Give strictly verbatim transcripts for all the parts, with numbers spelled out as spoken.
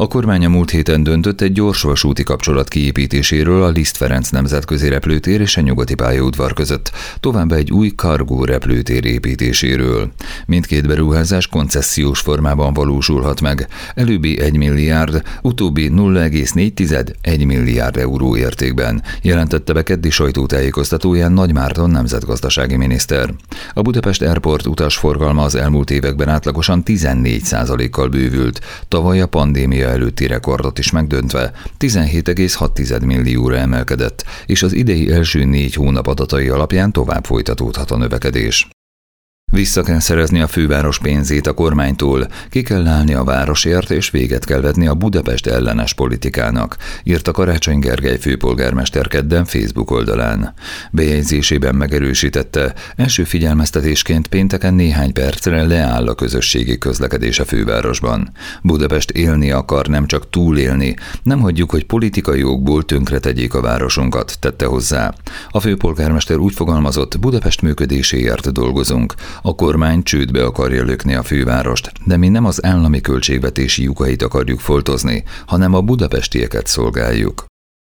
A kormány a múlt héten döntött egy gyorsvasúti kapcsolat kiépítéséről a Liszt Ferenc nemzetközi repülőtér és a nyugati pályaudvar között, továbbá egy új cargo repülőtér építéséről. Mindkét beruházás koncessziós formában valósulhat meg, előbbi egy milliárd, utóbbi nulla egész négy milliárd euró értékben, jelentette be keddi sajtótájékoztatóján Nagy Márton nemzetgazdasági miniszter. A Budapest Airport utasforgalma az elmúlt években átlagosan tizennégy százalékkal bővült, tavaly a pandémia előtti rekordot is megdöntve tizenhét egész hat millióra emelkedett, és az idei első négy hónap adatai alapján tovább folytatódhat a növekedés. Vissza kell szerezni a főváros pénzét a kormánytól, ki kell állni a városért és véget kell vetni a Budapest ellenes politikának, írta Karácsony Gergely főpolgármester kedden Facebook oldalán. Bejegyzésében megerősítette, első figyelmeztetésként pénteken néhány percre leáll a közösségi közlekedés a fővárosban. Budapest élni akar, nem csak túlélni, nem hagyjuk, hogy politikai okból tönkretegyék a városunkat, tette hozzá. A főpolgármester úgy fogalmazott, Budapest működéséért dolgozunk. A kormány csődbe akarja lökni a fővárost, de mi nem az állami költségvetési lyukait akarjuk foltozni, hanem a budapestieket szolgáljuk.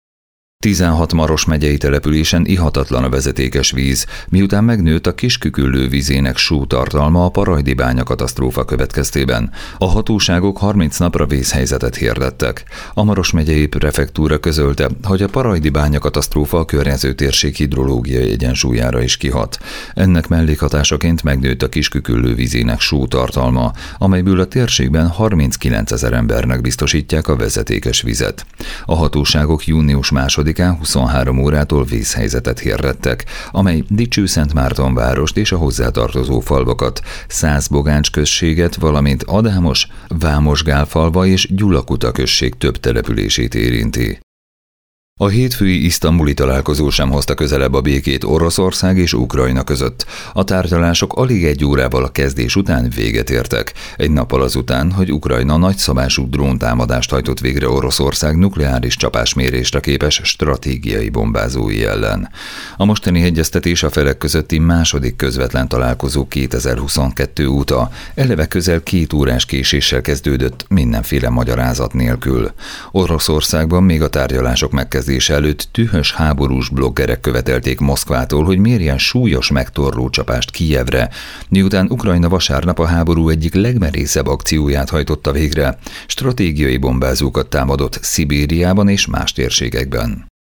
tizenhat Maros megyei településen ihatatlan a vezetékes víz, miután megnőtt a Kisküküllő vízének sótartalma a Parajdi bánya katasztrófa következtében. A hatóságok harminc napra vészhelyzetet hirdettek. A Maros megyei prefektúra közölte, hogy a Parajdi bánya katasztrófa a környező térség hidrológiai egyensúlyára is kihat. Ennek mellékhatásaként megnőtt a Kisküküllő vízének sótartalma, amelyből a térségben harminckilencezer embernek biztosítják a vezetékes vizet. A hatóságok június másodikán huszonhárom órától vészhelyzetet hirdettek, amely Dicsőszentmártonvárost és a hozzátartozó falvakat, Szászbogáncs községet, valamint Adámos, Vámosgálfalva és Gyulakuta község több települését érinti. A hétfői isztambuli találkozó sem hozta közelebb a békét Oroszország és Ukrajna között. A tárgyalások alig egy órával a kezdés után véget értek, egy nappal azután, hogy Ukrajna nagyszabású dróntámadást hajtott végre Oroszország nukleáris csapásmérésre képes stratégiai bombázói ellen. A mostani egyeztetés a felek közötti második közvetlen találkozó kétezer-huszonkettő óta, eleve közel két órás késéssel kezdődött mindenféle magyarázat nélkül. Oroszországban még a tárgyalások megkezdődtek előtt tühös háborús bloggerek követelték Moszkvától, hogy mérjen súlyos megtorló csapást Kijevre, miután Ukrajna vasárnap a háború egyik legmerészebb akcióját hajtotta végre, stratégiai bombázókat támadott Szibériában és más térségekben.